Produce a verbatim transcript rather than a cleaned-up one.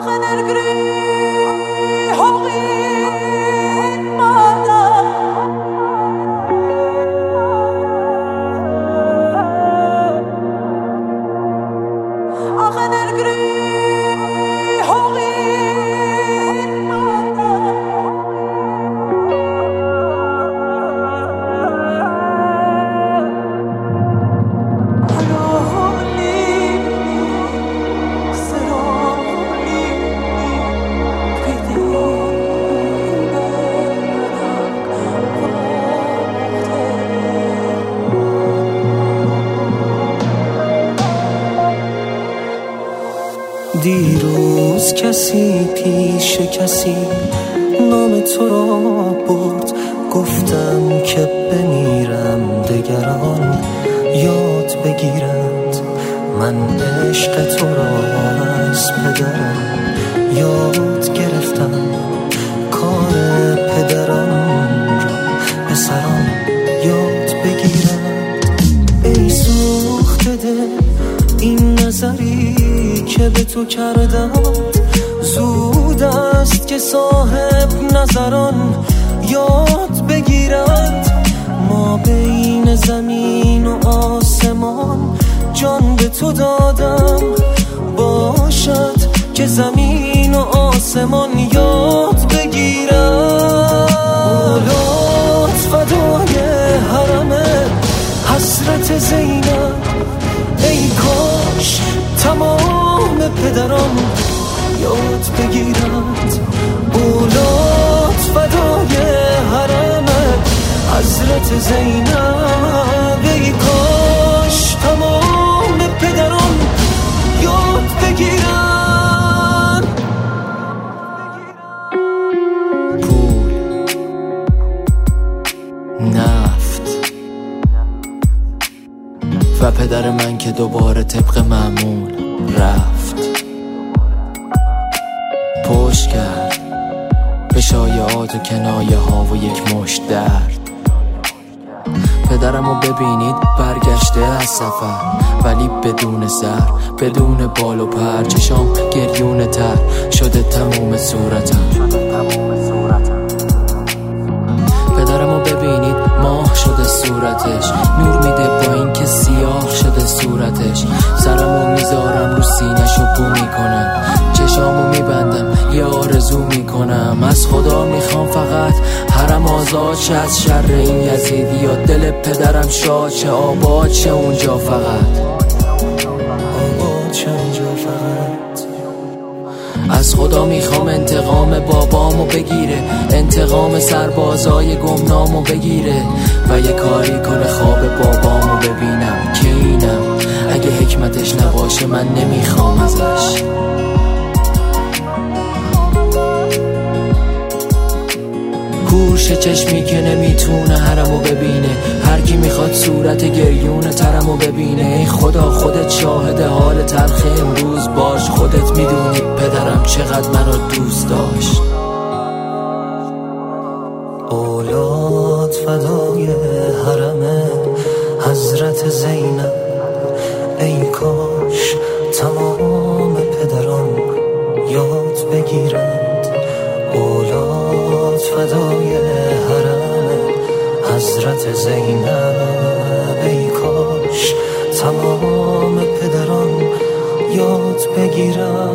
دیروز کسی پیش کسی نام تو را برد، گفتم که بمیرم دگران یاد بگیرند. من عشق تو را از پدرم یاد گرفتم، کار پدران را پسران یاد بگیرند. ای سوخته دل این نظری که به تو کردم، زود است که صاحب نظران یاد بگیرند. ما بین زمین و آسمان جان به تو دادم، باشد که زمین و آسمان یاد بگیرند. اولاد فدای حرم حضرت زینب، ای کاش تمام پدران یاد بگیرند. اولاد فدای حرم حضرت زینب، ای کاش تمام پدران یاد بگیرند. پول، نفت و پدر من که دوباره طبق معمول رفت، پشت کرد به شایعات و کنایه ها و یک مشت درد. پدرمو ببینید برگشته از سفر، ولی بدون سر، بدون بال و پر، چشام گریون تر شده تموم صورتم. پدرمو ببینید ماه شده صورتش، نور میده با این که سیاه شده صورتش. سرمو میذارم رو سینه‌شو بو میکنم، چشامو میبندم یه آرزو میکنم. از خدا میخوام فقط حرم آزاد شه از شر این یزیدی، یا دل پدرم شاد شه، آباد شه اونجا فقط، آباد شه اونجا فقط. از خدا میخوام انتقام بابامو بگیره، انتقام سربازای گمنامو بگیره، و یه کاری کنه خواب بابامو ببینم که اینم اگه حکمتش نباشه من نمیخوام ازش. گوش چشمی که نمیتونه حرمو ببینه، هر کی میخواد صورت گریون ترمو ببینه. ای خدا خودت شاهد حال تلخ امروز باش، خودت میدونی پدرم چقدر منو دوست داشت. اولاد فدای حرم حضرت زینب، ای کاش تمام پدران یاد بگیرند. اولاد فدای حرم حضرت زینب، ای کاش تمام پدران یاد بگیرند.